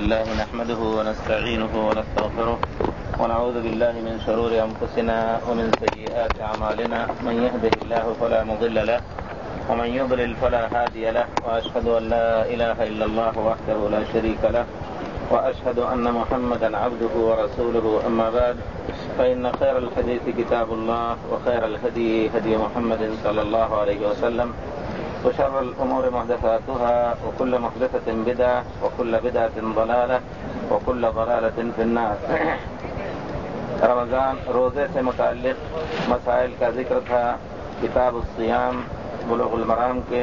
لله نحمده ونستعينه ونستغفره ونعوذ بالله من شرور أنفسنا ومن سيئات أعمالنا من يهده الله فلا مضل له ومن يضلل فلا هادي له وأشهد أن لا إله إلا الله وحده لا شريك له وأشهد أن محمدا عبده ورسوله أما بعد فإن خير الحديث كتاب الله وخير الهدي هدي محمد صلى الله عليه وسلم وشر الأمور محدثاتها وكل محدثة بدعة وكل بدعة ضلالة وكل ضلالة في النار. رمضان روزے سے متعلق مسائل کا ذکر تھا. کتاب الصیام بلوغ المرام کے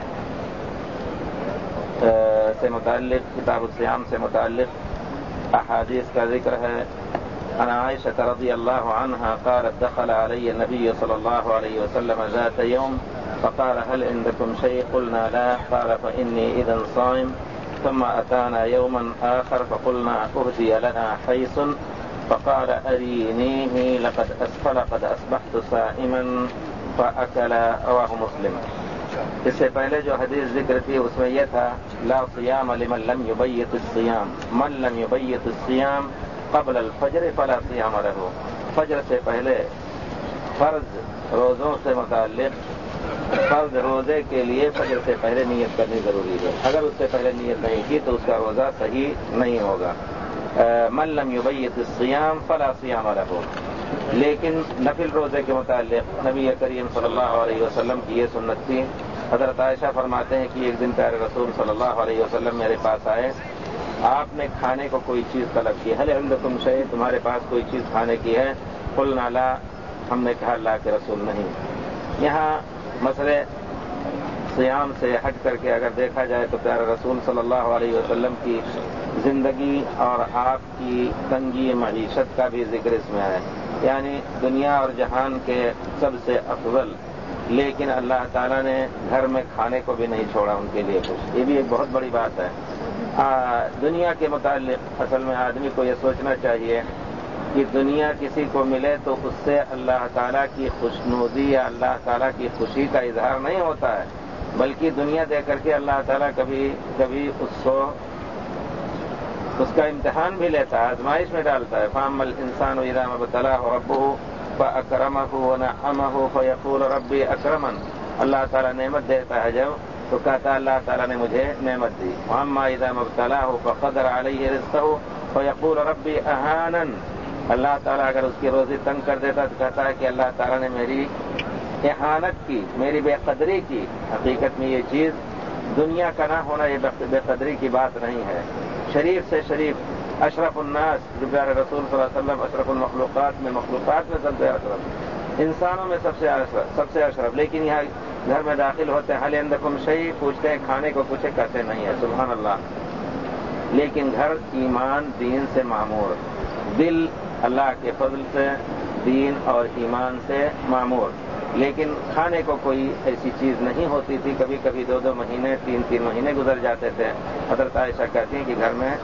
سے متعلق کتاب الصیام سے متعلق احادیث کا ذکر ہے. عن عائشة رضي الله عنها قالت دخل علي النبي صلى الله عليه وسلم ذات يوم فقال هل عندكم شيء؟ قلنا لا. قال فإني إذا صائم. ثم أتانا يوما آخر فقلنا أهدي لنا حيث فقال أرينيه لقد أسفل قد أصبحت صائما فأكل. رواه مسلم. اس سے پہلے جو حدیث ذکر تھی اس میں یہ تھا لا صيام لمن لم يبيت الصيام من لم يبيت الصيام قبل الفجر فلا صيام له. فجر سے پہلے فرض روزوں سے متعلق فرض روزے کے لیے فجر سے پہلے نیت کرنی ضروری ہے. اگر اس سے پہلے نیت نہیں کی تو اس کا روزہ صحیح نہیں ہوگا. من لم يبيت الصيام فلا صيام له. لیکن نفل روزے کے متعلق نبی کریم صلی اللہ علیہ وسلم کی یہ سنت تھی. حضرت عائشہ فرماتے ہیں کہ ایک دن پیارے رسول صلی اللہ علیہ وسلم میرے پاس آئے. آپ نے کھانے کو کوئی چیز طلب کی. هل عندكم شيء؟ تمہارے پاس کوئی چیز کھانے کی ہے؟ قلنا لا. ہم نے کہا اللہ کے رسول نہیں. یہاں مسئلے صیام سے ہٹ کر کے اگر دیکھا جائے تو پیارے رسول صلی اللہ علیہ وسلم کی زندگی اور آپ کی تنگی معیشت کا بھی ذکر اس میں ہے. یعنی دنیا اور جہان کے سب سے افضل، لیکن اللہ تعالیٰ نے گھر میں کھانے کو بھی نہیں چھوڑا ان کے لیے کچھ. یہ بھی ایک بہت بڑی بات ہے. دنیا کے متعلق اصل میں آدمی کو یہ سوچنا چاہیے کہ دنیا کسی کو ملے تو اس سے اللہ تعالیٰ کی خوشنودی یا اللہ تعالیٰ کی خوشی کا اظہار نہیں ہوتا ہے، بلکہ دنیا دے کر کے اللہ تعالیٰ کبھی کبھی اس کا امتحان بھی لیتا ہے، آزمائش میں ڈالتا ہے. فَأَمَّا الْإِنسَانُ إِذَا مَا ابْتَلَاهُ رَبُّهُ فَأَكْرَمَهُ وَنَعَّمَهُ فَيَقُولُ رَبِّي أَكْرَمَنِ. اللہ تعالیٰ نعمت دیتا ہے جب تو کہتا ہے اللہ تعالیٰ نے مجھے نعمت دی. وَأَمَّا إِذَا مَا ابْتَلَاهُ فَقَدَرَ عَلَيْهِ رِزْقَهُ فَيَقُولُ رَبِّي أَهَانَنِ. اللہ تعالیٰ اگر اس کی روزی تنگ کر دیتا تو کہتا ہے کہ اللہ تعالیٰ نے میری احانت کی، میری بے قدری کی. حقیقت میں یہ چیز دنیا کا نہ ہونا یہ بے قدری کی بات نہیں ہے. شریف سے شریف اشرف الناس جو پیارے رسول صلی اللہ علیہ وسلم اشرف المخلوقات میں سب سے اشرف، انسانوں میں سب سے اشرف، لیکن یہاں گھر میں داخل ہوتے ہیں هل عندكم شيء پوچھتے ہیں کھانے کو کچھ کہتے نہیں ہے. سبحان اللہ. لیکن گھر ایمان دین سے معمور، دل اللہ کے فضل سے دین اور ایمان سے معمور، لیکن کھانے کو کوئی ایسی چیز نہیں ہوتی تھی. کبھی کبھی 2 مہینے 3 مہینے گزر جاتے تھے. حضرت عائشہ کہتی ہیں کہ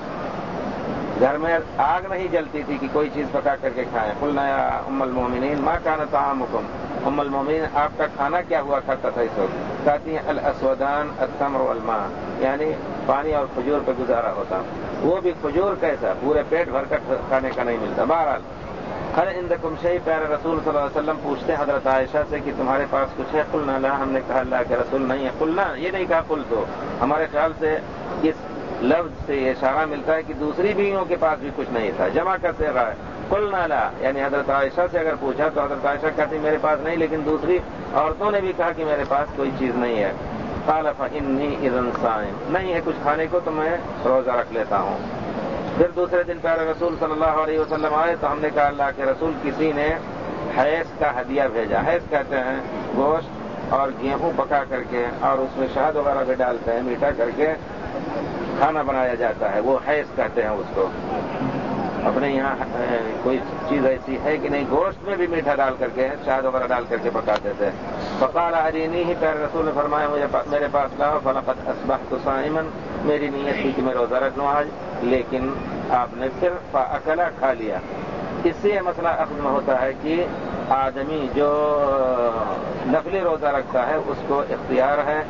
گھر میں آگ نہیں جلتی تھی کہ کوئی چیز پکا کر کے کھائیں. قلنا یا ام المومنین ما کان طعامکم. ام المومنین آپ کا کھانا کیا ہوا کرتا تھا اس وقت؟ کہتی ہیں الاسودان التمر والماء، یعنی پانی اور کھجور پہ گزارا ہوتا. وہ بھی کھجور کیسا، پورے پیٹ بھر کر کھانے کا نہیں ملتا. بہرحال هل عندكم شيء پیارے رسول صلی اللہ علیہ وسلم پوچھتے ہیں حضرت عائشہ سے کہ تمہارے پاس کچھ ہے؟ قلنا لا. ہم نے کہا اللہ کے رسول نہیں ہے. قلنا یہ نہیں کہا قل تو. ہمارے خیال سے اس لفظ سے یہ اشارہ ملتا ہے کہ دوسری بیویوں کے پاس بھی کچھ نہیں تھا. جمع کرتے رہا ہے قلنا لا، یعنی حضرت عائشہ سے اگر پوچھا تو حضرت عائشہ کہتی میرے پاس نہیں، لیکن دوسری عورتوں نے بھی کہا کہ میرے پاس کوئی چیز نہیں ہے. قال فإني إذا صائم. نہیں ہے کچھ کھانے کو تو میں روزہ رکھ لیتا ہوں. پھر دوسرے دن پیارے رسول صلی اللہ علیہ وسلم آئے تو ہم نے کہا اللہ کے رسول کسی نے حیض کا ہدیہ بھیجا. حیض کہتے ہیں گوشت اور گیہوں پکا کر کے اور اس میں شہد وغیرہ بھی ڈالتے ہیں، میٹھا کر کے کھانا بنایا جاتا ہے، وہ حیض کہتے ہیں اس کو. اپنے یہاں کوئی چیز ایسی ہے کہ نہیں گوشت میں بھی میٹھا ڈال کر کے شہد وغیرہ ڈال کر کے پکاتے تھے. فقال ارینیہ. پیارے رسول نے فرمایا میرے پاس لاؤ. فلقد اصبحت صائما. میری نیت تھی کہ میں روزہ رکھ لوں آج، لیکن آپ نے پھر فاکلا کھا لیا. اس سے یہ مسئلہ اخذ میں ہوتا ہے کہ آدمی جو نفلی روزہ رکھتا ہے اس کو اختیار ہے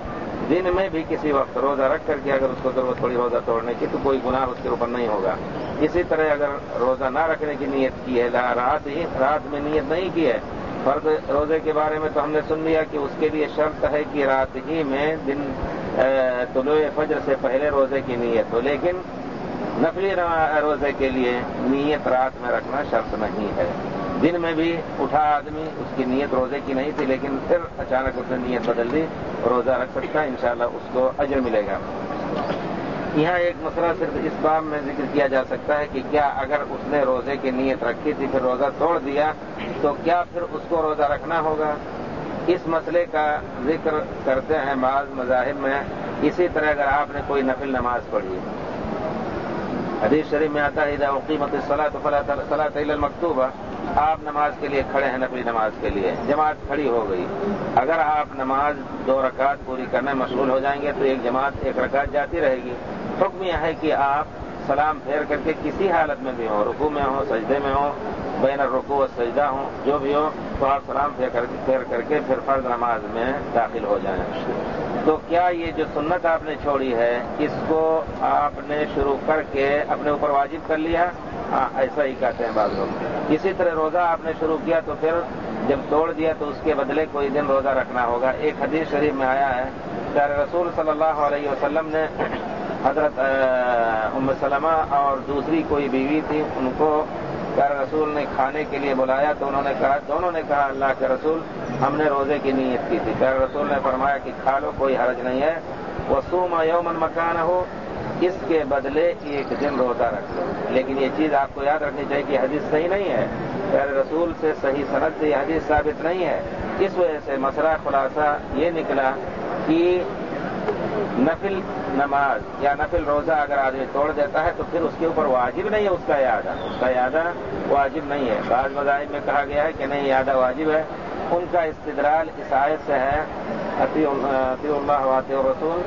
दिन में भी किसी वक्त रोजा रख करके अगर उसको जरूरत पड़ी रोजा तोड़ने की तो कोई गुनाह उसके ऊपर नहीं होगा। इसी तरह अगर रोजा ना रखने की नीयत की है, रात में नीयत नहीं की है, फर्ज रोजे के बारे में तो हमने सुन लिया कि उसके लिए शर्त है कि रात ही में दिन तुलुए फज्र से पहले रोजे की नीयत हो, लेकिन नफली रोजे के लिए नीयत रात में रखना शर्त नहीं है। दिन में भी उठा आदमी, उसकी नीयत रोजे की नहीं थी, लेकिन फिर अचानक उसने नीयत बदल दी, रोजा रख सकता है, इंशाअल्लाह उसको अजर मिलेगा। यहाँ एक मसला सिर्फ इस बात में जिक्र किया जा सकता है कि क्या अगर उसने रोजे की नीयत रखी थी फिर रोजा तोड़ दिया तो क्या फिर उसको रोजा रखना होगा? इस मसले का जिक्र करते हैं बाज़ मज़ाहिब में। इसी तरह अगर आपने कोई नफिल नमाज पढ़ी, हदीस शरीफ में आता है इज़ा उक़ीमतिस सलातु फला सलात इल्ला मक्तूबा, आप नमाज के लिए खड़े हैं, नफली नमाज के लिए, जमात खड़ी हो गई, अगर आप नमाज 2 रकात पूरी करने में मशगूल हो जाएंगे तो एक जमात 1 रकात जाती रहेगी। हुक्म यह है कि आप सलाम फेर करके किसी हालत में भी हो, रुकू में हो, सजदे में हो, बैन रुकू और सजदा हो, जो भी हो, तो आप सलाम फेर करके फिर फर्ज नमाज में दाखिल हो जाएं। तो क्या ये जो सुन्नत आपने छोड़ी है इसको आपने शुरू करके अपने ऊपर वाजिब कर लिया? हाँ, ऐसा ही कहते हैं बाज़ लोग। इसी तरह रोजा आपने शुरू किया तो फिर जब तोड़ दिया तो उसके बदले कोई दिन रोजा रखना होगा। एक हदीस शरीफ में आया है, प्यारे रसूल सल्लल्लाहु अलैहि वसल्लम ने हजरत उम्म सलमा और दूसरी कोई बीवी थी, उनको प्यारे रसूल ने खाने के लिए बुलाया तो दोनों ने कहा अल्लाह के रसूल हमने रोजे की नीयत की थी। प्यारे रसूल ने फरमाया कि खा लो, कोई हर्ज नहीं है, वसूमा यौमन मकानहु, इसके बदले एक दिन रोजा रख लो। लेकिन ये चीज आपको याद रखनी चाहिए कि हदीस सही नहीं है, प्यारे रसूल से सही सनद से यह हदीस साबित नहीं है। इस वजह से मसला खुलासा ये निकला कि नफिल नमाज या नफिल रोजा अगर आदमी तोड़ देता है तो फिर उसके ऊपर वाजिब नहीं है उसका यादा वाजिब नहीं है। बाज़ मज़ाहिब में कहा गया है कि नहीं, यादा वाजिब है। उनका इस्तिदलाल इस आयत से है अतीउल्लाह व अतीउर रसूल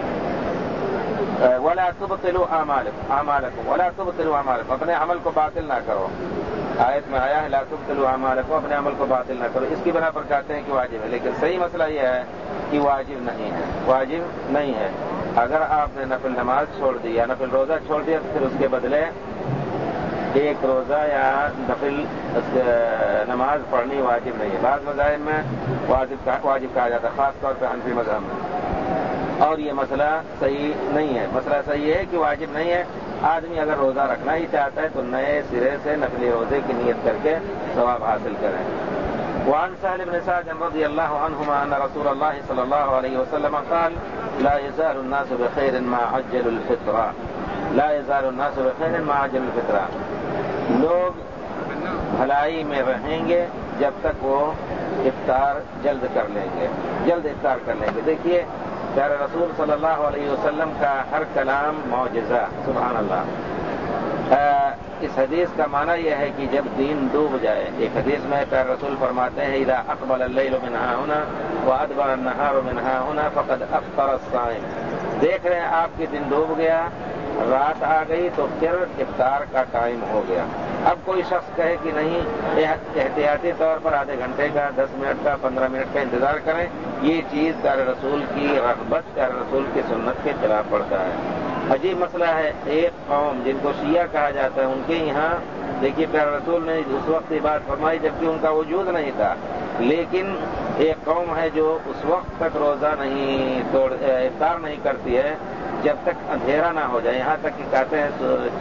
वला तुबतिलू आमालकुम वला तुबतिलू आमालकुम, अपने अमल को बातिल ना करो। आयत में आया है ला तुबतिलू आमालकुम, अपने अमल को बातिल ना करो। इसकी बिना पर कहते हैं कि वाजिब है, लेकिन सही मसला यह है कि वाजिब नहीं है। अगर आपने नफिल नमाज छोड़ दी या नफिल रोजा छोड़ दिया तो फिर उसके बदले एक रोजा या नफिल नमाज पढ़नी वाजिब नहीं है। बाज़ मज़ाहिब में वाजिब कहा जाता है, खास तौर पर हनफी मज़हब में, और ये मसला सही नहीं है। मसला सही है कि वाजिब नहीं है। आदमी अगर रोजा रखना ही चाहता है तो नए सिरे से नफली रोजे की नियत करके सवाब हासिल करें। وعن سهل بن سعد رضي الله عنهما أن رسول الله صلى الله عليه وسلم قال لا يزال الناس بخير ما عجلوا الفطرة لا يزال الناس بخير ما عجلوا الفطرة، لوگ بھلائی میں رہیں گے جب تک وہ افطار جلد افطار کر لیں گے۔ دیکھیے پیارے رسول صلی اللہ علیہ وسلم کا ہر کلام معجزہ، سبحان اللہ۔ اس حدیث کا معنی یہ ہے کہ جب دین ڈوب جائے، ایک حدیث میں پیارے رسول فرماتے ہیں اذا اقبل اللیل من ہاہنا وادبر النہار من ہاہنا فقد افطر الصائم، دیکھ رہے ہیں آپ کے دن ڈوب گیا، رات آ گئی تو پھر افطار کا ٹائم ہو گیا۔ اب کوئی شخص کہے کہ نہیں، احتیاطی طور پر آدھے گھنٹے کا، 10 منٹ کا، 15 منٹ کا انتظار کریں، یہ چیز پیارے رسول کی رغبت، پیارے رسول کی سنت کے خلاف پڑتا ہے۔ عجیب مسئلہ ہے، ایک قوم جن کو شیعہ کہا جاتا ہے ان کے یہاں دیکھیے پیارے رسول نے اس وقت یہ بات فرمائی جبکہ ان کا وجود نہیں تھا، لیکن ایک قوم ہے جو اس وقت تک روزہ افطار نہیں کرتی ہے جب تک اندھیرا نہ ہو جائے، یہاں تک کہ کہتے ہیں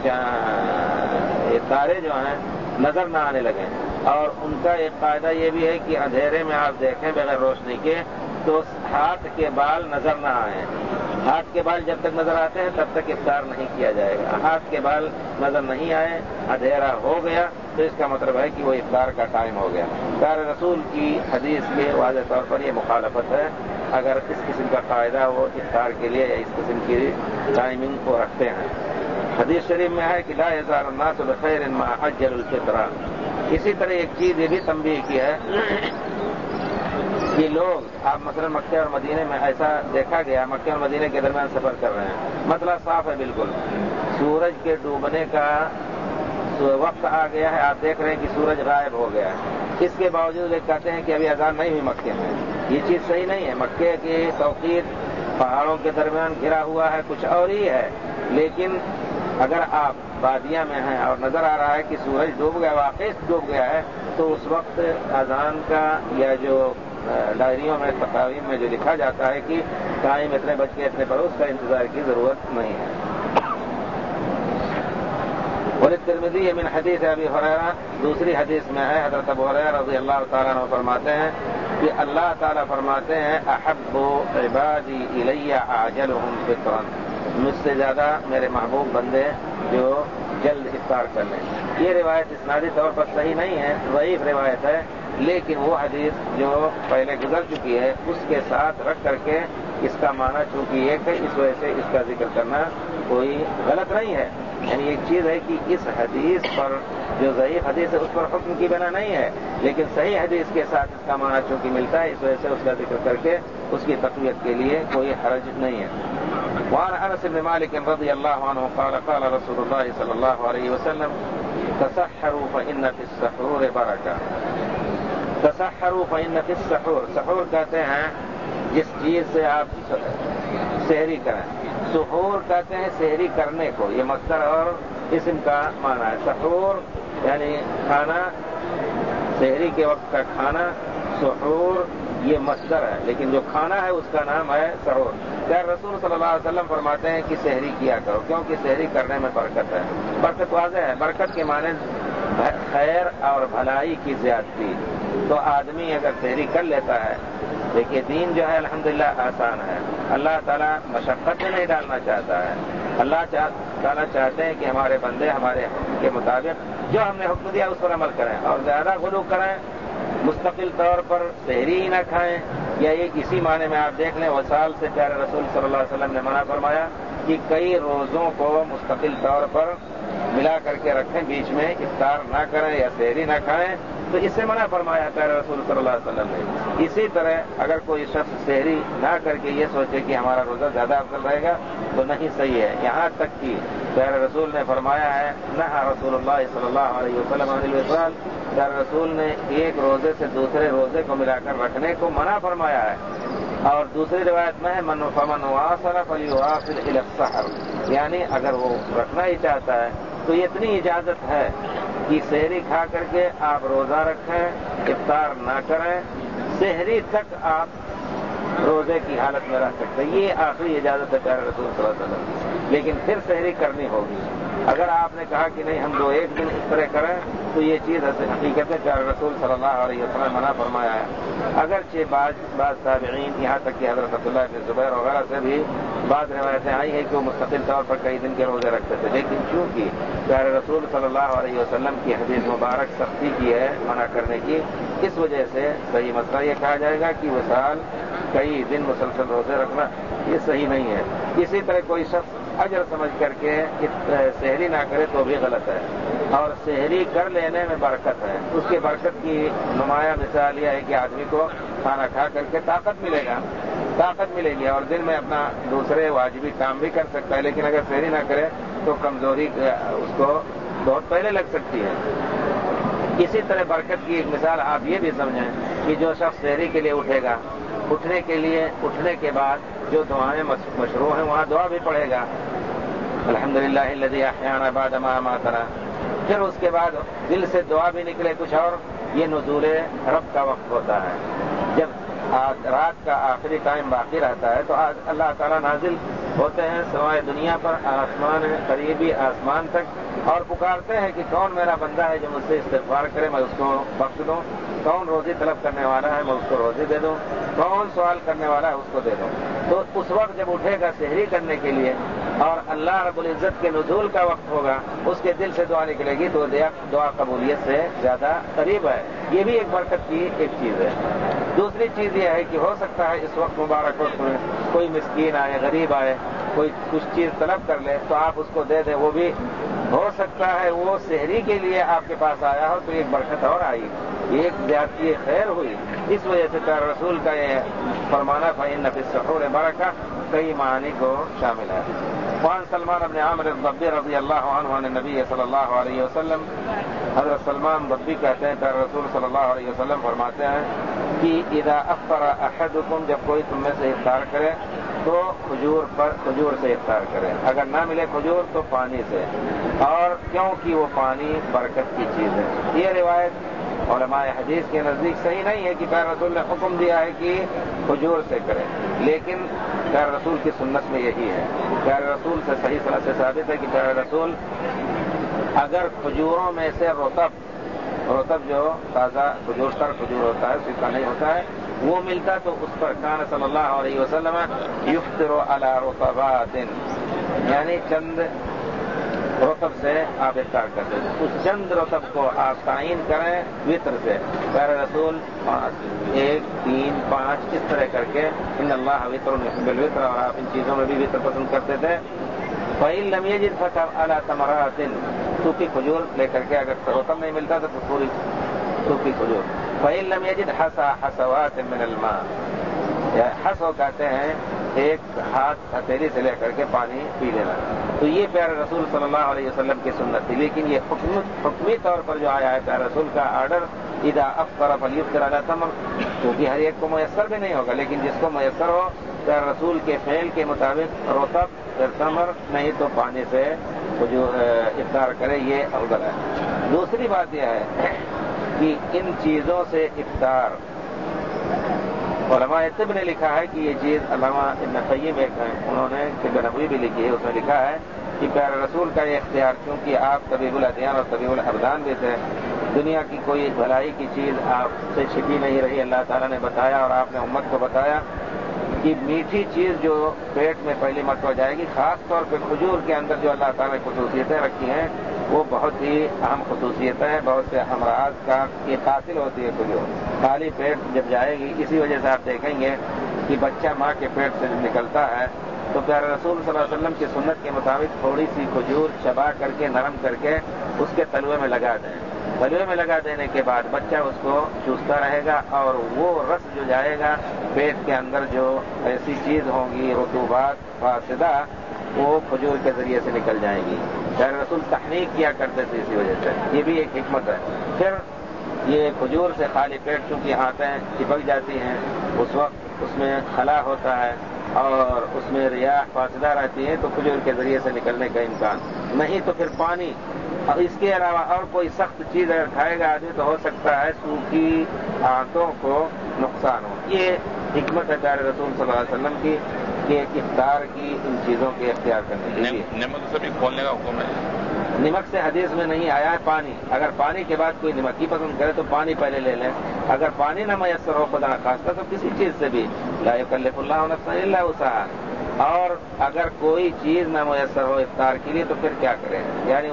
تارے جو ہیں نظر نہ آنے لگیں۔ اور ان کا ایک قاعدہ یہ بھی ہے کہ اندھیرے میں آپ دیکھیں بغیر روشنی کے تو ہاتھ کے بال نظر نہ آئیں، ہاتھ کے بال جب تک نظر آتے ہیں تب تک افطار نہیں کیا جائے گا۔ ہاتھ کے بال نظر نہیں آئے، اندھیرا ہو گیا تو اس کا مطلب ہے کہ وہ افطار کا ٹائم ہو گیا۔ پیارے رسول کی حدیث کے واضح طور پر یہ مخالفت ہے اگر اس قسم کا قاعدہ وہ افطار کے لیے یا اس قسم کی ٹائمنگ کو رکھتے ہیں۔ حدیث شریف میں ہے کہ لا یزال الناس بخیر ما عجلوا الفطرہ۔ اسی طرح ایک چیز یہ بھی تنبیہ کی ہے کہ لوگ، آپ مثلا مکہ اور مدینے میں ایسا دیکھا گیا، مکہ اور مدینے کے درمیان سفر کر رہے ہیں، مسئلہ صاف ہے بالکل، سورج کے ڈوبنے کا وقت آ گیا ہے، آپ دیکھ رہے ہیں کہ سورج غائب ہو گیا ہے، اس کے باوجود ایک کہتے ہیں کہ ابھی اذان نہیں ہوئی مکے میں۔ یہ چیز صحیح نہیں ہے، مکے کی توقیت پہاڑوں کے درمیان گھرا ہوا ہے، کچھ اور ہی ہے، لیکن اگر آپ بادیاں میں ہیں اور نظر آ رہا ہے کہ سورج ڈوب گیا، واقعی ڈوب گیا ہے، تو اس وقت اذان کا یا جو ڈائریوں میں تقاویم میں جو لکھا جاتا ہے کہ ٹائم اتنے بج کے اتنے پر، اس کا انتظار کی ضرورت نہیں ہے۔ وللترمذی من حدیث ابی ہریرہ، دوسری حدیث میں ہے، حضرت ابو ہریرہ رضی اللہ تعالیٰ عنہ فرماتے ہیں کہ اللہ تعالیٰ فرماتے ہیں احب عبادی الی اعجلهم فطرا، مجھ سے زیادہ میرے محبوب بندے جو جلد افطار کر لیں۔ یہ روایت اسنادی طور پر صحیح نہیں ہے، ضعیف روایت ہے، لیکن وہ حدیث جو پہلے گزر چکی ہے اس کے ساتھ رکھ کر کے اس کا معنی چونکہ ایک ہے، اس وجہ سے اس کا ذکر کرنا کوئی غلط نہیں ہے۔ یعنی ایک چیز ہے کہ اس حدیث پر جو ضعیف حدیث ہے اس پر حکم کی بنا نہیں ہے، لیکن صحیح حدیث کے ساتھ اس کا معنی چونکہ ملتا ہے، اس وجہ سے اس کا ذکر کر کے اس کی تقویت کے لیے کوئی حرج نہیں ہے۔ وعن انس بن مالک رضی اللہ عنہ قال قال رسول اللہ صلی اللہ علیہ وسلم تسحروا فإن في السحور برکہ۔ تسحروا فإن في السحور، سحور کہتے ہیں جس چیز سے آپ سحری کریں، سحور کہتے ہیں سحری کرنے کو، یہ مصدر اور اسم کا معنی ہے۔ سحور یعنی کھانا، سحری کے وقت کا کھانا، سحور یہ مصدر ہے، لیکن جو کھانا ہے اس کا نام ہے سحور۔ کیا رسول صلی اللہ علیہ وسلم فرماتے ہیں کہ سحری کیا کرو، کیونکہ سحری کرنے میں برکت ہے۔ برکت واضح ہے، برکت کے معنی خیر اور بھلائی کی زیادتی۔ تو آدمی اگر سحری کر لیتا ہے، دیکھیے دین جو ہے الحمدللہ آسان ہے، اللہ تعالیٰ مشقت میں نہیں ڈالنا چاہتا ہے۔ اللہ تعالیٰ چاہتے ہیں کہ ہمارے بندے ہمارے حکم کے مطابق جو ہم نے حکم دیا اس پر عمل کریں، اور زیادہ غلو کریں، مستقل طور پر سحری ہی نہ کھائیں، یا یہ اسی معنی میں آپ دیکھ لیں وصال سے پیارے رسول صلی اللہ علیہ وسلم نے منع فرمایا کہ کئی روزوں کو مستقل طور پر ملا کر کے رکھیں، بیچ میں افطار نہ کریں یا سحری نہ کھائیں، تو اس سے منع فرمایا پیارے رسول صلی اللہ علیہ وسلم نے۔ اسی طرح اگر کوئی شخص سحری نہ کر کے یہ سوچے کہ ہمارا روزہ زیادہ افضل رہے گا تو نہیں صحیح ہے، یہاں تک کہ پیارے رسول نے فرمایا ہے نہا رسول اللہ صلی اللہ علیہ وسلم عن الوصال، پیارے رسول نے ایک روزے سے دوسرے روزے کو ملا کر رکھنے کو منع فرمایا ہے۔ اور دوسری روایت میں ہے فمن واصل فلیواصل الی السحر، یعنی اگر وہ رکھنا ہی چاہتا ہے تو اتنی اجازت ہے کہ سحری کھا کر کے آپ روزہ رکھیں، افطار نہ کریں، سحری تک آپ روزے کی حالت میں رہ سکتے ہیں، یہ آخری اجازت ہے پیارے رسول صلی اللہ علیہ وسلم، لیکن پھر سحری کرنی ہوگی۔ اگر آپ نے کہا کہ نہیں ہم 2-1 دن اس طرح کریں تو یہ چیز حقیقت میں پیارے رسول صلی اللہ علیہ وسلم منع فرمایا ہے۔ اگرچہ بعض تابعین یہاں تک کہ حضرت عبداللہ بن زبیر وغیرہ سے بھی بعض روایتیں آئی ہیں کہ وہ مستقل طور پر کئی دن کے روزے رکھتے تھے، لیکن چونکہ پیارے رسول صلی اللہ علیہ وسلم کی حدیث مبارک سختی کی ہے منع کرنے کی، اس وجہ سے صحیح مسئلہ یہ کہا جائے گا کہ وصال کئی دن مسلسل روزے رکھنا یہ صحیح نہیں ہے۔ اسی طرح کوئی شخص اجر سمجھ کر کے سحری نہ کرے تو بھی غلط ہے، اور سحری کر لینے میں برکت ہے۔ اس کی برکت کی نمایاں مثال یہ ہے کہ آدمی کو کھانا کھا کر کے طاقت ملے گی اور دن میں اپنا دوسرے واجبی کام بھی کر سکتا ہے، لیکن اگر سحری نہ کرے تو کمزوری اس کو بہت پہلے لگ سکتی ہے۔ اسی طرح برکت کی ایک مثال آپ یہ بھی سمجھیں کہ جو شخص سحری کے لیے اٹھے گا، اٹھنے کے بعد جو دعائیں مشروع ہیں وہاں دعا بھی پڑھے گا، الحمدللہ الذی احیانا بعد ما اماتنا، پھر اس کے بعد دل سے دعا بھی نکلے کچھ اور، یہ نزول رب کا وقت ہوتا ہے۔ جب رات کا آخری ٹائم باقی رہتا ہے تو اللہ تعالیٰ نازل ہوتے ہیں سوائے دنیا پر، آسمان قریبی آسمان تک، اور پکارتے ہیں کہ کون میرا بندہ ہے جو مجھ سے استغفار کرے میں اس کو بخش دوں، کون روزی طلب کرنے والا ہے میں اس کو روزی دے دوں، کون سوال کرنے والا ہے اس کو دے دوں۔ تو اس وقت جب اٹھے گا سحری کرنے کے لیے اور اللہ رب العزت کے نزول کا وقت ہوگا، اس کے دل سے دعا نکلے گی تو دعا قبولیت سے زیادہ قریب ہے۔ یہ بھی ایک برکت کی ایک چیز ہے۔ دوسری چیز یہ ہے کہ ہو سکتا ہے اس وقت مبارک وقت میں کوئی مسکین آئے، غریب آئے، کوئی کچھ چیز طلب کر لے تو آپ اس کو دے دیں، وہ بھی ہو سکتا ہے وہ سحری کے لیے آپ کے پاس آیا ہو تو ایک برکت اور آئی، ایک زیادتی خیر ہوئی۔ اس وجہ سے پیارے رسول کا یہ فرمانا فإن فی السحور برکہ کئی معنی کو شامل ہے۔ وعن سلمان بن عامر الضبی رضی اللہ عنہ عن النبی صلی اللہ علیہ وسلم، حضرت سلمان ضبی کہتے ہیں پیارے رسول صلی اللہ علیہ وسلم فرماتے ہیں کہ اذا افطر احدکم، جب کوئی تم میں سے افطار کرے تو کھجور سے افطار کرے، اگر نہ ملے کھجور تو پانی سے، اور کیونکہ وہ پانی برکت کی چیز ہے۔ یہ روایت علماء حدیث کے نزدیک صحیح نہیں ہے کہ پیارے رسول نے حکم دیا ہے کہ کھجور سے کرے، لیکن پیارے رسول کی سنت میں یہی ہے۔ پیارے رسول سے صحیح صلاح سے ثابت ہے کہ پیارے رسول اگر کھجوروں میں سے رطب جو تازہ کھجور تر کھجور ہوتا ہے، سوکھا نہیں ہوتا ہے، وہ ملتا تو اس پر کان صلی اللہ علیہ وسلم یفطر علی رطبات، یعنی چند رطب سے آپ افطار کرتے ہیں، اس چند رطب کو آپ تعین کریں وطر سے۔ پیارے رسول 1 3 5 اس طرح کر کے ان اللہ وطر يحب الوطر، اور آپ ان چیزوں میں بھی وطر پسند کرتے تھے۔ فإن لم يجد فعلى ثمرات، سوکھی کھجور لے کر کے، اگر رطب نہیں ملتا تو پوری سوکھی کھجور۔ فإن لم يجد حسوات من الماء، حسو کہتے ہیں ایک ہاتھ ہتھیلی سے لے کر کے پانی پی لینا۔ تو یہ پیارے رسول صلی اللہ علیہ وسلم کی سنت تھی، لیکن یہ حکمی طور پر جو آیا ہے پیارے رسول کا آرڈر اذا افطر فلیفطر علی تمر، کیونکہ ہر ایک کو میسر بھی نہیں ہوگا، لیکن جس کو میسر ہو پیارے رسول کے فعل کے مطابق رطب پھر تمر، نہیں تو پانی سے جو افطار کرے، یہ افضل ہے۔ دوسری بات یہ ہے کہ ان چیزوں سے افطار، علماء طب نے لکھا ہے کہ یہ چیز، علامہ ابن قیم ایک ہیں، انہوں نے طب نبوی بھی لکھی ہے، اس میں لکھا ہے کہ پیارے رسول کا یہ اختیار، کیونکہ آپ طبیب الادیان اور طبیب الابدان بھی تھے، دنیا کی کوئی بھلائی کی چیز آپ سے چھپی نہیں رہی، اللہ تعالیٰ نے بتایا اور آپ نے امت کو بتایا کہ میٹھی چیز جو پیٹ میں پہلی مرتبہ جائے گی، خاص طور پہ کھجور کے اندر جو اللہ تعالیٰ نے خصوصیتیں رکھی ہیں وہ بہت ہی اہم خصوصیتیں ہیں، بہت سے امراض کا یہ قاتل ہوتی ہے کھجور، خالی پیٹ جب جائے گی۔ اسی وجہ سے آپ دیکھیں گے کہ بچہ ماں کے پیٹ سے نکلتا ہے تو پیارے رسول صلی اللہ علیہ وسلم کی سنت کے مطابق تھوڑی سی کھجور چبا کر کے نرم کر کے اس کے تلوے میں لگا دیں، تلوے میں لگا دینے کے بعد بچہ اس کو چوستا رہے گا، اور وہ رس جو جائے گا پیٹ کے اندر، جو ایسی چیز ہوں گی رطوبات فاسدہ، وہ کھجور کے ذریعے سے نکل جائیں گی۔ پیارے رسول تحریک کیا کرتے تھے اسی وجہ سے، یہ بھی ایک حکمت ہے۔ پھر یہ کھجور سے خالی پیٹ چونکہ آنتیں چپک جاتی ہیں، اس وقت اس میں خلا ہوتا ہے اور اس میں ریاح فاسدہ رہتی ہے، تو کھجور کے ذریعے سے نکلنے کا امکان نہیں، تو پھر پانی اور اس کے علاوہ اور کوئی سخت چیز اگر کھائے گا آدمی تو ہو سکتا ہے سوکھی آنتوں کو نقصان ہو۔ یہ حکمت ہے پیارے رسول صلی اللہ علیہ وسلم کی کہ افطار کی ان چیزوں کے اختیار کرنے کے لیے۔ نمک سے بھی کھولنے کا حکم ہے؟ نمک سے حدیث میں نہیں آیا ہے، پانی، اگر پانی کے بعد کوئی نمک ہی پسند کرے تو پانی پہلے لے لیں، اگر پانی نہ میسر ہو خدا نخواستہ تو کسی چیز سے بھی، لا یکلف اللہ نفسا الا وسعها، اور اگر کوئی چیز نہ میسر ہو افطار کے لیے تو پھر کیا کریں؟ یعنی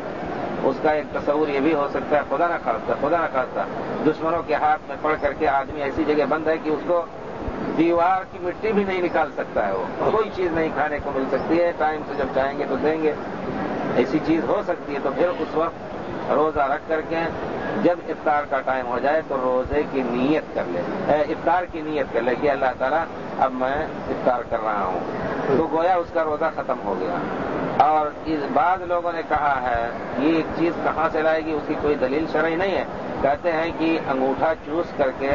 اس کا ایک تصور یہ بھی ہو سکتا ہے، خدا نہ خواستہ دشمنوں کے ہاتھ میں پڑ کر کے آدمی ایسی جگہ بند ہے کہ اس کو دیوار کی مٹی بھی نہیں نکال سکتا ہے، وہ کوئی چیز نہیں کھانے کو مل سکتی ہے، ٹائم سے جب چاہیں گے تو دیں گے، ایسی چیز ہو سکتی ہے، تو پھر اس وقت روزہ رکھ کر کے جب افطار کا ٹائم ہو جائے تو روزے کی نیت کر لے، افطار کی نیت کر لے کہ اللہ تعالیٰ اب میں افطار کر رہا ہوں، تو گویا اس کا روزہ ختم ہو گیا۔ اور بعض لوگوں نے کہا ہے یہ ایک چیز کہاں سے لائے گی، اس کی کوئی دلیل شرعی نہیں ہے، کہتے ہیں کہ انگوٹھا چوس کر کے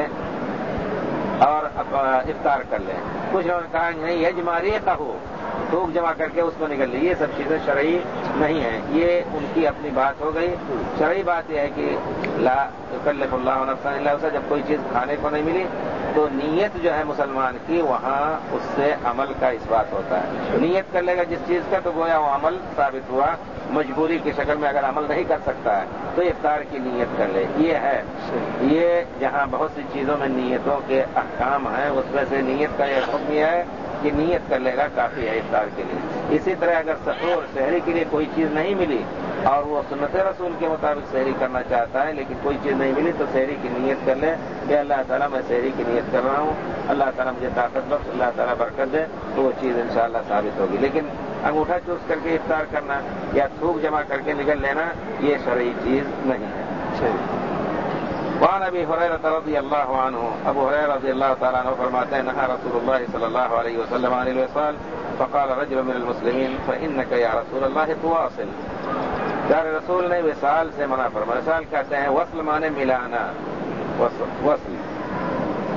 اور افطار کر لیں، کچھ لوگوں نے کہا نہیں یجماری ہو، تھوک جمع کر کے اس کو نکل لی، یہ سب چیزیں شرعی نہیں ہیں، یہ ان کی اپنی بات ہو گئی۔ شرعی بات یہ ہے کہ لا یکلف اللہ نفسا الا وسعها، جب کوئی چیز کھانے کو نہیں ملی تو نیت جو ہے مسلمان کی، وہاں اس سے عمل کا اس بات ہوتا ہے، نیت کر لے گا جس چیز کا تو گویا وہ عمل ثابت ہوا، مجبوری کی شکل میں اگر عمل نہیں کر سکتا ہے تو افطار کی نیت کر لے، یہ ہے۔ یہ جہاں بہت سی چیزوں میں نیتوں کے احکام ہیں، اس میں سے نیت کا یہ حکم یہ ہے کہ نیت کر لے گا کافی ہے افطار کے لیے۔ اسی طرح اگر سحور شہری کے لیے کوئی چیز نہیں ملی اور وہ سنت رسول کے مطابق سحری کرنا چاہتا ہے لیکن کوئی چیز نہیں ملی تو سحری کی نیت کر لے کہ اللہ تعالیٰ میں سحری کی نیت کر رہا ہوں، اللہ تعالیٰ مجھے طاقت بخش، اللہ تعالیٰ برکت دے، تو وہ چیز انشاءاللہ ثابت ہوگی۔ لیکن انگوٹھا چوس کر کے افطار کرنا یا تھوک جمع کر کے نکل لینا یہ شرعی چیز نہیں ہے۔ وعن ابی ہریرہ رضی اللہ عنہ، ابو ہریرہ رضی اللہ تعالیٰ عنہ فرماتے ہیں نہا رسول اللہ صلی اللہ علیہ وسلم عن الوصال فقال رجل من المسلمین فإنک یا رسول اللہ تواصل، پیارے رسول نے وصال سے منع فرمایا۔ وصال کہتے ہیں وصل مانے ملانا، وصل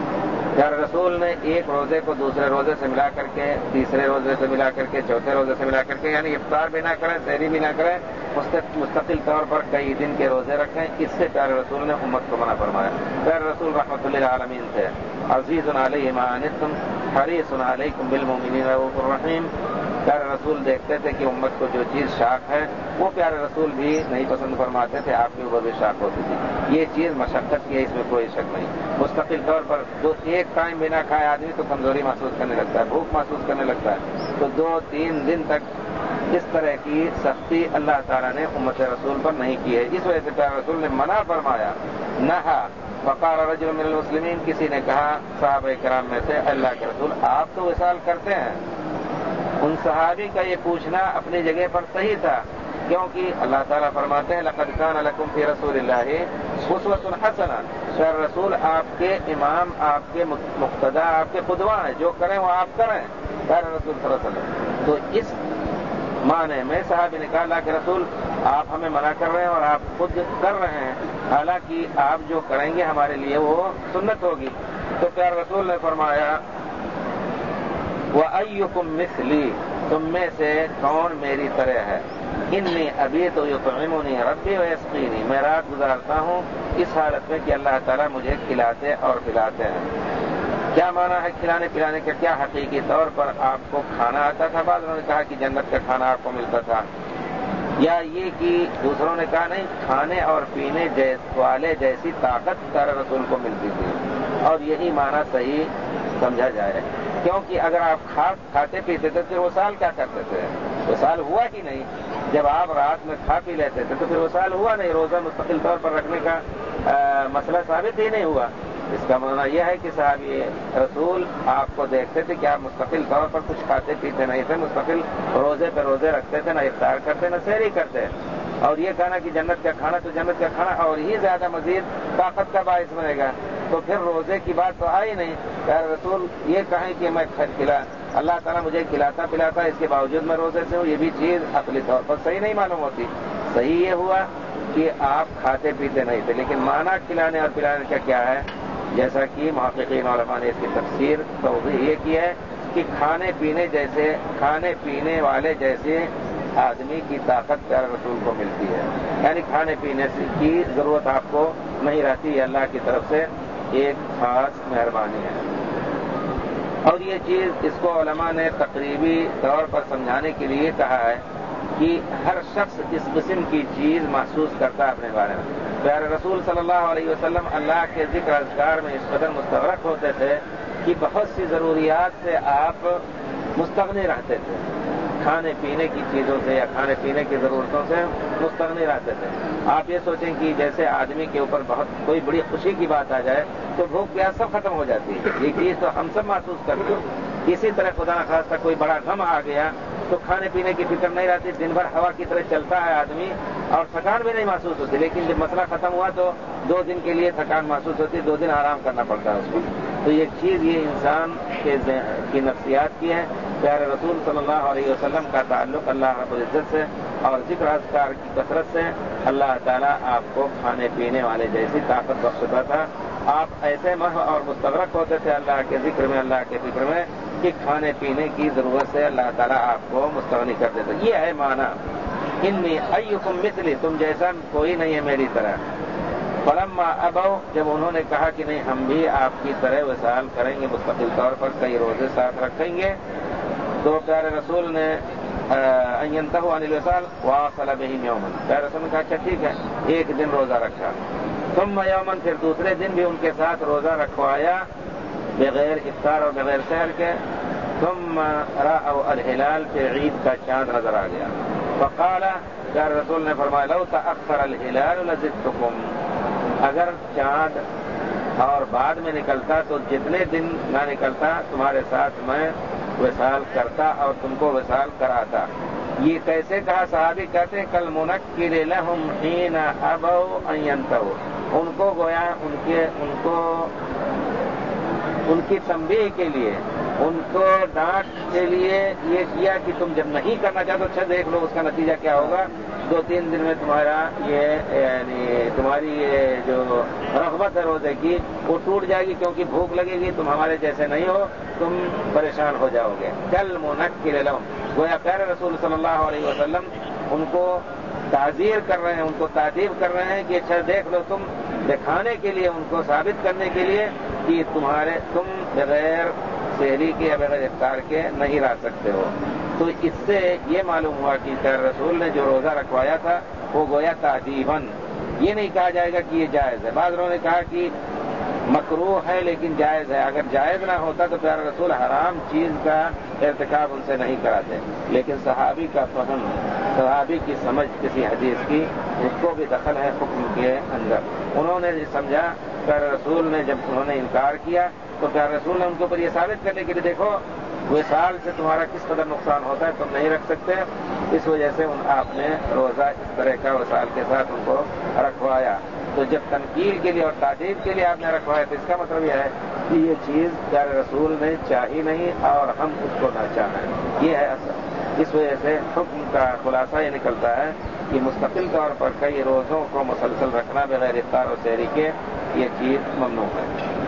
پیارے رسول نے ایک روزے کو دوسرے روزے سے ملا کر کے، تیسرے روزے سے ملا کر کے، چوتھے روزے سے ملا کر کے، یعنی افطار بھی نہ کریں، سحری بھی نہ کریں، مستقل طور پر کئی دن کے روزے رکھیں. اس سے پیارے رسول نے امت کو منع فرمایا. پیارے رسول رحمۃ للعالمین تھے. عزیز علیہ ما عنتم حریص علیکم بالمؤمنین رؤوف الرحیم. پیارے رسول دیکھتے تھے کہ امت کو جو چیز شاق ہے وہ پیارے رسول بھی نہیں پسند فرماتے تھے، آپ کے اوپر بھی شاق ہوتی تھی. یہ چیز مشقت کی ہے، اس میں کوئی شک نہیں. مستقل طور پر جو ایک ٹائم بنا کھائے آدمی تو کمزوری محسوس کرنے لگتا ہے، بھوک محسوس کرنے لگتا ہے. تو 2-3 دن تک اس طرح کی سختی اللہ تعالیٰ نے امت رسول پر نہیں کی ہے. اس وجہ سے پیارے رسول نے منع فرمایا. نہا وقال رجل من المسلمین، کسی نے کہا صحابہ کرام میں سے، اللہ کے رسول آپ تو وصال کرتے ہیں. ان صحابی کا یہ پوچھنا اپنی جگہ پر صحیح تھا، کیونکہ اللہ تعالیٰ فرماتے ہیں لقد کان لکم فی رسول اللہ اسوۃ حسنہ. شر رسول آپ کے امام، آپ کے مقتدا، آپ کے قدوہ ہیں، جو کریں وہ آپ کریں. پیارے رسول صلی اللہ علیہ وسلم. تو اس معنی میں صحابی نے کہا اللہ کے رسول آپ ہمیں منع کر رہے ہیں اور آپ خود کر رہے ہیں، حالانکہ آپ جو کریں گے ہمارے لیے وہ سنت ہوگی. تو پیارے رسول نے فرمایا وَأَيُّكُمْ مِثْلِي، تم میں سے کون میری طرح ہے. انی ابیت یطعمنی ربی ویسقینی، میں رات گزارتا ہوں اس حالت میں کہ اللہ تعالیٰ مجھے کھلاتے اور پلاتے ہیں. کیا معنی ہے کھلانے پلانے کا؟ کیا حقیقی طور پر آپ کو کھانا آتا تھا؟ بعض انہوں نے کہا کہ جنت کا کھانا آپ کو ملتا تھا، یا یہ کہ دوسروں نے کہا نہیں، کھانے اور پینے والے جیسی طاقت پیارے رسول کو ملتی تھی. اور یہی معنی صحیح سمجھا جائے، کیونکہ اگر آپ کھاتے پیتے تھے پھر وصال کیا کرتے تھے؟ وصال ہوا ہی نہیں. جب آپ رات میں کھا پی لیتے تھے تو پھر وصال ہوا نہیں. روزہ مستقل طور پر رکھنے کا مسئلہ ثابت ہی نہیں ہوا. اس کا معنی یہ ہے کہ صحابی رسول آپ کو دیکھتے تھے کہ آپ مستقل طور پر کچھ کھاتے پیتے نہیں تھے، مستقل روزے پہ روزے رکھتے تھے، نہ افطار کرتے نہ سحری کرتے. اور یہ کہنا کہ جنت کا کھانا تو جنت کا کھانا اور ہی زیادہ مزید طاقت کا باعث بنے گا، تو پھر روزے کی بات تو آئی نہیں. پیارے رسول یہ کہیں کہ میں اللہ تعالیٰ مجھے کھلاتا پلاتا، اس کے باوجود میں روزے سے ہوں، یہ بھی چیز عقلی طور پر صحیح نہیں معلوم ہوتی. صحیح یہ ہوا کہ آپ کھاتے پیتے نہیں تھے، لیکن معنی کھلانے اور پلانے کا کیا ہے؟ جیسا کہ محققین علماء نے اس کی تفسیر توضیح یہ کی ہے کہ کھانے پینے والے جیسے آدمی کی طاقت پیارے رسول کو ملتی ہے، یعنی کھانے پینے کی ضرورت آپ کو نہیں رہتی. اللہ کی طرف سے ایک خاص مہربانی ہے. اور یہ چیز اس کو علماء نے تقریبی طور پر سمجھانے کے لیے کہا ہے کہ ہر شخص اس قسم کی چیز محسوس کرتا ہے اپنے بارے میں. پیارے رسول صلی اللہ علیہ وسلم اللہ کے ذکر اذکار میں اس قدر مستغرق ہوتے تھے کہ بہت سی ضروریات سے آپ مستغنی رہتے تھے. کھانے پینے کی چیزوں سے یا کھانے پینے کی ضرورتوں سے مستغنی رہتے تھے. آپ یہ سوچیں کہ جیسے آدمی کے اوپر بہت کوئی بڑی خوشی کی بات آ جائے تو بھوک پیاس سب ختم ہو جاتی ہے. یہ چیز تو ہم سب محسوس کرتے ہیں. اسی طرح خدا نخواستہ کوئی بڑا غم آ گیا تو کھانے پینے کی فکر نہیں رہتی، دن بھر ہوا کی طرح چلتا ہے آدمی اور تھکان بھی نہیں محسوس ہوتی. لیکن جب مسئلہ ختم ہوا تو 2 دن کے لیے تھکان محسوس ہوتی ہے، 2 دن آرام کرنا پڑتا ہے اس کو. تو یہ چیز یہ انسان کی نفسیات کی ہے. پیارے رسول صلی اللہ علیہ وسلم کا تعلق اللہ رب العزت سے اور ذکر اذکار کی کثرت سے اللہ تعالیٰ آپ کو کھانے پینے والے جیسی طاقت بخشتا تھا. آپ ایسے محو اور مستغرق ہوتے تھے اللہ کے ذکر میں، اللہ کے فکر میں، کہ کھانے پینے کی ضرورت سے اللہ تعالیٰ آپ کو مستغنی کر دیتے. یہ ہے معنی انی ایکم مثلی، تم جیسا کوئی نہیں ہے میری طرح. فلما ابوا، جب انہوں نے کہا کہ نہیں ہم بھی آپ کی طرح وصال کریں گے، مستقل طور پر کئی روزے ساتھ رکھیں گے، تو پیارے رسول نے ان ينتهوا عن الوصال واصل بهم يوما. پیارے رسول نے کہا اچھا ٹھیک ہے، ایک دن روزہ رکھا. ثم یوما، پھر دوسرے دن بھی ان کے ساتھ روزہ رکھوایا بغیر افطار اور بغیر سحر کے. ثم رأوا الهلال، پھر عید کا چاند نظر آ گیا. فقال، پیارے رسول نے فرمایا لو تأخر الهلال لزدتكم، اگر چاند اور بعد میں نکلتا تو جتنے دن نہ نکلتا تمہارے ساتھ میں وصال کرتا اور تم کو وصال کراتا. یہ کیسے کہا؟ صحابی کہتے ہیں کل منکر لهم حين ابوا ان ينتهوا، ان کو گویا ان کی تنبیہ کے لیے ان کو ڈانٹ کے لیے یہ کیا کہ تم جب نہیں کرنا چاہتے اچھا دیکھ لو اس کا نتیجہ کیا ہوگا، 2-3 دن میں تمہارا یہ یعنی تمہاری یہ جو رغبت ہے روزے کی وہ ٹوٹ جائے گی، کیونکہ بھوک لگے گی، تم ہمارے جیسے نہیں ہو، تم پریشان ہو جاؤ گے۔ کل منکر لہم، گویا پیارے رسول صلی اللہ علیہ وسلم ان کو تعزیر کر رہے ہیں، ان کو تعریف کر رہے ہیں کہ اچھا دیکھ لو، تم دکھانے کے لیے، ان کو ثابت کرنے کے لیے کہ تم بغیر سحری کے یا بغیر افطار کے نہیں رہ سکتے ہو۔ تو اس سے یہ معلوم ہوا کہ پیارے رسول نے جو روزہ رکھوایا تھا وہ گویا تعجیباً، یہ نہیں کہا جائے گا کہ یہ جائز ہے۔ بعض لوگوں نے کہا کہ مکروہ ہے لیکن جائز ہے، اگر جائز نہ ہوتا تو پیارے رسول حرام چیز کا ارتکاب ان سے نہیں کراتے، لیکن صحابی کا فہم، صحابی کی سمجھ کسی حدیث کی، اس کو بھی دخل ہے حکم کے اندر۔ انہوں نے سمجھا، پیارے رسول نے جب انہوں نے انکار کیا تو پیارے رسول نے ان کے اوپر یہ ثابت کرنے کے لیے دیکھو وصال سے تمہارا کس قدر نقصان ہوتا ہے، تم نہیں رکھ سکتے، اس وجہ سے آپ نے روزہ اس طرح کا وصال کے ساتھ ان کو رکھوایا۔ تو جب تنقیر کے لیے اور تعجیب کے لیے آپ نے رکھوایا تو اس کا مطلب یہ ہے کہ یہ چیز پیارے رسول نے چاہی نہیں اور ہم اس کو نہ چاہیں، یہ ہے اصل۔ اس وجہ سے حکم کا خلاصہ یہ نکلتا ہے کہ مستقل طور پر کئی روزوں کو مسلسل رکھنا بغیر افطار و سحری کے یہ چیز ممنوع ہے۔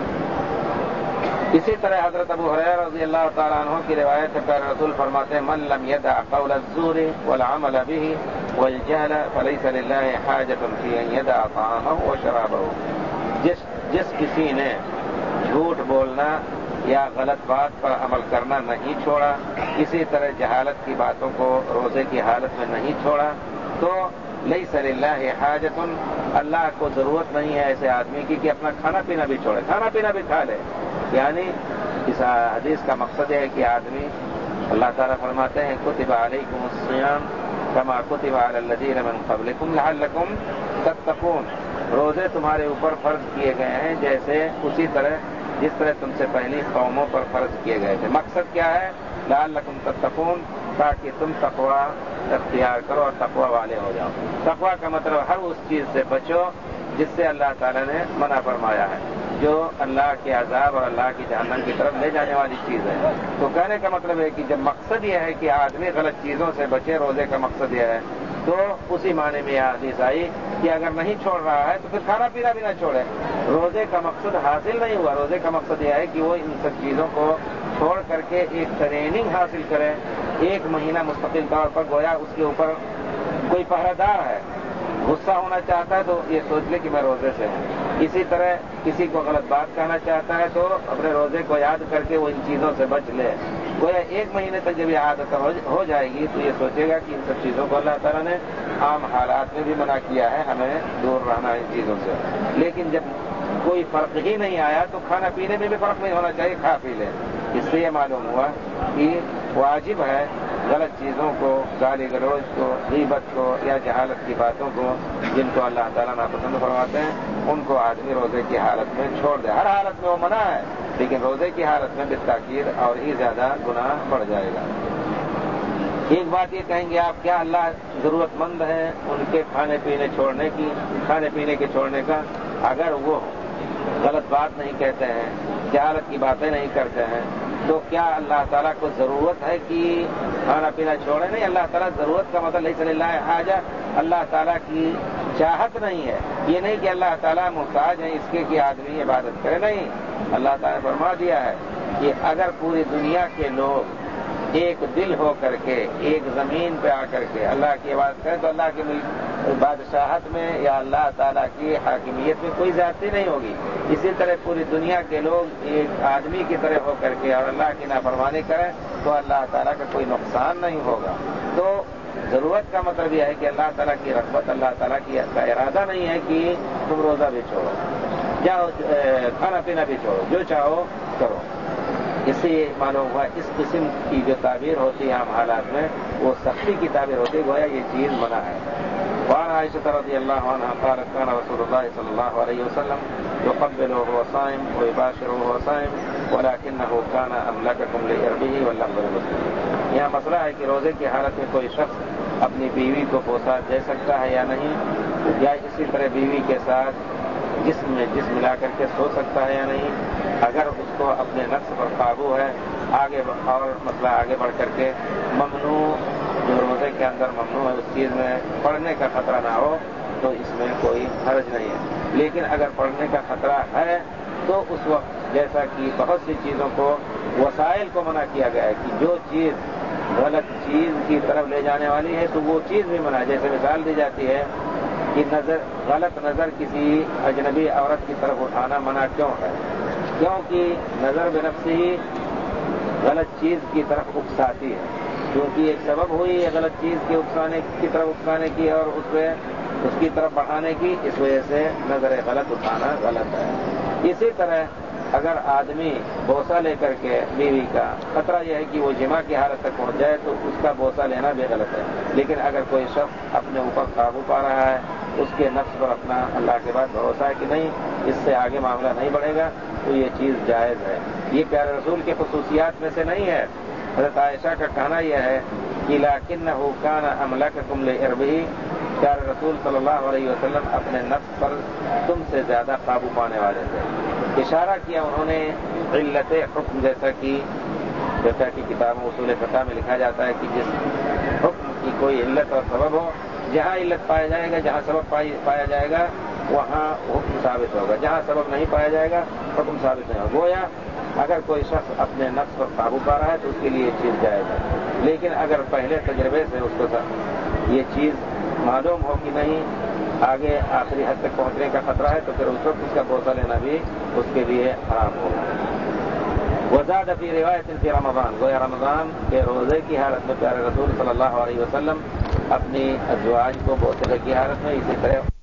اسی طرح حضرت ابو ہریرہ رضی اللہ تعالیٰ عنہ کی روایت ہے، پیارے رسول فرماتے ہیں من لم يدع قول الزور والعمل به والجهل فليس لله حاجة في ان يدع طعامه وشرابه۔ جس کسی نے جھوٹ بولنا یا غلط بات پر عمل کرنا نہیں چھوڑا، اسی طرح جہالت کی باتوں کو روزے کی حالت میں نہیں چھوڑا، تو لیس للہ حاجۃ، اللہ کو ضرورت نہیں ہے ایسے آدمی کی کہ اپنا کھانا پینا بھی چھوڑے، کھانا پینا بھی کھا لے۔ یعنی اس حدیث کا مقصد ہے کہ آدمی، اللہ تعالیٰ فرماتے ہیں کتب علیکم الصیام کما کتب علی الذین من قبلکم لعلکم تتقون، روزے تمہارے اوپر فرض کیے گئے ہیں جیسے اسی طرح جس طرح تم سے پہلی قوموں پر فرض کیے گئے تھے۔ مقصد کیا ہے؟ لعلکم تتقون، تاکہ تم تقوی اختیار کرو اور تقوی والے ہو جاؤ۔ تقوی کا مطلب ہر اس چیز سے بچو جس سے اللہ تعالیٰ نے منع فرمایا ہے، جو اللہ کے عذاب اور اللہ کی جہنم کی طرف لے جانے والی چیز ہے۔ تو کہنے کا مطلب ہے کہ جب مقصد یہ ہے کہ آدمی غلط چیزوں سے بچے، روزے کا مقصد یہ ہے، تو اسی معنی میں یہ حدیث آئی کہ اگر نہیں چھوڑ رہا ہے تو پھر کھانا پینا بھی نہ چھوڑے۔ روزے کا مقصد حاصل نہیں ہوا، روزے کا مقصد یہ ہے کہ وہ ان سب چیزوں کو چھوڑ کر کے ایک ٹریننگ حاصل کرے، 1 مہینہ مستقل طور پر گویا اس کے اوپر کوئی پہرہ دار ہے، غصہ ہونا چاہتا ہے تو یہ سوچ لے کہ میں روزے سے ہوں۔ اسی طرح کسی کو غلط بات کہنا چاہتا ہے تو اپنے روزے کو یاد کر کے وہ ان چیزوں سے بچ لے۔ گویا 1 مہینے تک جب یہ عادت ہو جائے گی تو یہ سوچے گا کہ ان سب چیزوں کو اللہ تعالیٰ نے عام حالات میں بھی منع کیا ہے، ہمیں دور رہنا ان چیزوں سے۔ لیکن جب کوئی فرق ہی نہیں آیا تو کھانا پینے میں بھی فرق نہیں ہونا چاہیے، کھا پی لے۔ اس سے یہ معلوم ہوا کہ واجب ہے غلط چیزوں کو، گالی گلوچ کو، غیبت کو یا جہالت کی باتوں کو جن کو اللہ تعالیٰ ناپسند فرماتے ہیں ان کو آدمی روزے کی حالت میں چھوڑ دے۔ ہر حالت میں وہ منع ہے لیکن روزے کی حالت میں بالتاکید اور ہی زیادہ گناہ بڑھ جائے گا۔ ایک بات یہ کہیں گے آپ، کیا اللہ ضرورت مند ہے ان کے کھانے پینے کے چھوڑنے کا؟ اگر وہ غلط بات نہیں کہتے ہیں، جہالت کی باتیں نہیں کرتے ہیں، تو کیا اللہ تعالیٰ کو ضرورت ہے کہ کھانا پینا چھوڑے؟ نہیں، اللہ تعالیٰ ضرورت کا مطلب لیس للہ حاجہ، اللہ تعالیٰ کی چاہت نہیں ہے۔ یہ نہیں کہ اللہ تعالیٰ محتاج ہے اس کے کہ آدمی عبادت کرے، نہیں، اللہ تعالیٰ نے فرما دیا ہے کہ اگر پوری دنیا کے لوگ ایک دل ہو کر کے ایک زمین پہ آ کر کے اللہ کی عبادت کریں تو اللہ کی بادشاہت میں یا اللہ تعالیٰ کی حاکمیت میں کوئی زیادتی نہیں ہوگی۔ اسی طرح پوری دنیا کے لوگ ایک آدمی کی طرح ہو کر کے اور اللہ کی نافرمانی کریں تو اللہ تعالیٰ کا کوئی نقصان نہیں ہوگا۔ تو ضرورت کا مطلب یہ ہے کہ اللہ تعالیٰ کی رغبت، اللہ تعالیٰ کا ارادہ نہیں ہے کہ تم روزہ بھی چھوڑو، جاؤ کھانا پینا بھی چھوڑو، جو چاہو کرو۔ اس سے یہ معلوم ہوا اس قسم کی جو تعبیر ہوتی ہے عام حالات میں وہ سختی کی تعبیر ہوتی ہے، گویا یہ چیز منع ہے۔ وعن عائشہ رضی اللہ عنہا قالت كان رسول اللہ صلی اللہ علیہ وسلم يقبله وهو صائم ويباشره وهو صائم ولكنه كان املككم لعرضه واللفظ لمسلم۔ یہاں مسئلہ ہے کہ روزے کی حالت میں کوئی شخص اپنی بیوی کو بوسہ دے سکتا ہے یا نہیں، یا اسی طرح بیوی کے ساتھ جسم ملا کر کے سو سکتا ہے یا نہیں۔ اگر اس کو اپنے نفس پر قابو ہے، آگے اور مسئلہ آگے بڑھ کر کے ممنوع جو روزے کے اندر ممنوع ہے اس چیز میں پڑھنے کا خطرہ نہ ہو تو اس میں کوئی حرج نہیں ہے. لیکن اگر پڑھنے کا خطرہ ہے تو اس وقت جیسا کہ بہت سی چیزوں کو وسائل کو منع کیا گیا ہے کہ جو چیز غلط چیز کی طرف لے جانے والی ہے تو وہ چیز بھی منع ہے. جیسے مثال دی جاتی ہے کہ غلط نظر کسی اجنبی عورت کی طرف اٹھانا منع کیوں ہے؟ کیونکہ نظر بنفس ہی غلط چیز کی طرف اکساتی ہے، کیونکہ ایک سبب ہوئی ہے غلط چیز کی طرف اکسانے کی اور اس کی طرف بڑھانے کی، اس وجہ سے نظر غلط اٹھانا غلط ہے. اسی طرح اگر آدمی بوسہ لے کر کے بیوی کا خطرہ یہ ہے کہ وہ جماع کی حالت تک پہنچ جائے تو اس کا بوسہ لینا بھی غلط ہے. لیکن اگر کوئی شخص اپنے اوپر قابو پا رہا ہے، اس کے نفس پر اپنا اللہ کے بعد بھروسہ ہے کہ نہیں اس سے آگے معاملہ نہیں بڑھے گا تو یہ چیز جائز ہے. یہ پیارے رسول کے خصوصیات میں سے نہیں ہے. حضرت عائشہ کا کہنا یہ ہے کہ لکنہ کان املککم لعربہ، پیارے رسول صلی اللہ علیہ وسلم اپنے نفس پر تم سے زیادہ قابو پانے والے تھے. اشارہ کیا انہوں نے علت حکم، جیسا کہ کتابوں اصول فقہ میں لکھا جاتا ہے کہ جس حکم کی کوئی علت اور سبب ہو، جہاں علت پایا جائے گا، جہاں سبب پایا جائے گا وہاں حکم ثابت ہوگا، جہاں سبب نہیں پایا جائے گا حکم ثابت نہیں ہوگا. گویا اگر کوئی شخص اپنے نفس پر قابو پا رہا ہے تو اس کے لیے یہ چیز جائز ہے. لیکن اگر پہلے تجربے سے اس کو یہ چیز معلوم ہو کہ نہیں آگے آخری حد تک پہنچنے کا خطرہ ہے تو پھر اس وقت اس کا بوسہ لینا بھی اس کے لیے حرام ہوگا. وزاد فی روایت فی رمضان، گویا رمضان کے روزے کی حالت میں پیارے رسول صلی اللہ علیہ وسلم اپنی ازواج کو بوسے کی حالت میں اسی طرح